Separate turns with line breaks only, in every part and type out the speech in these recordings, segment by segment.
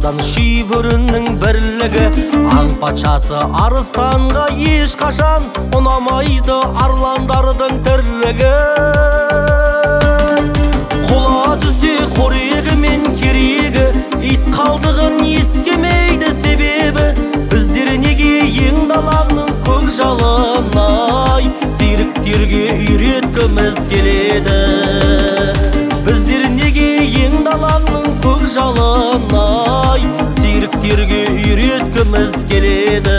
Рамазан шүйбөрінің бірлігі, аң патшасы арыстанға ешқашан ұнамайды арландардың тірлігі. Қола түзде қорегі мен керегі, ит қалдығын ескемейді себебі. Біздер неге ең даланың көк жалынай зеріктерге үйреткіміз келеді? Біздер неге ең даланың көк жалынай зеріктерге үйреткіміз келеді?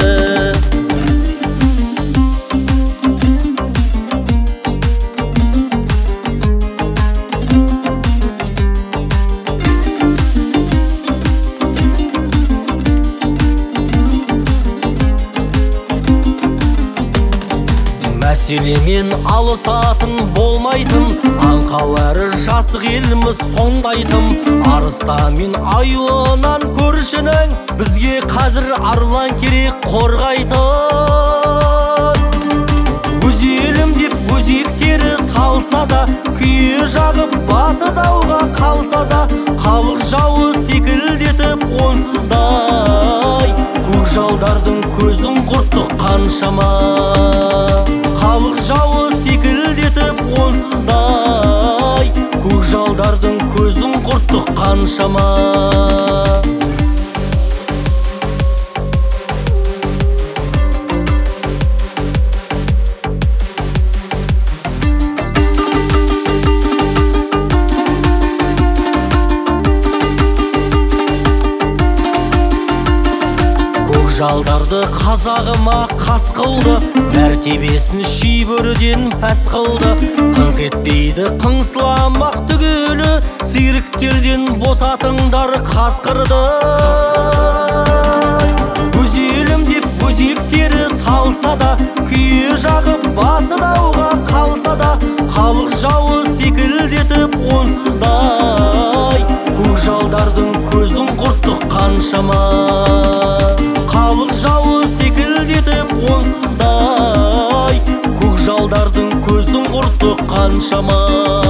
Мәселемен алысатын болмайтын, аңқау әрі жасық еліміз сондайтын. Арыста мен аюынан көршінің, бізге қазір арлан керек қорғайтын. Өз елім деп өзектері талса да, күйе жағып басы дауға қалса да, халық жауы секілдетіп онсыздай көкжалдардың көзін құрттық қаншама. Халық жауы секілдетіп онсыздай көкжалдардың көзін құрттық қаншама. Жалдарды қазағыма қас қылды, мәртебесін шүйбөріден пәс қылды. Қыңқ етпейді қыңсыламақ түгелі, сиріктерден босатыңдар қасқырды. Өз елім деп өзектері талса да, күйе жағып басы дауға қалса да, халық жауы секілдетіп онсыздай көкжалдардың көзін құрттық қаншама. Халық жауы секілдетіп онсыздай көкжалдардың көзін құрттық қаншама.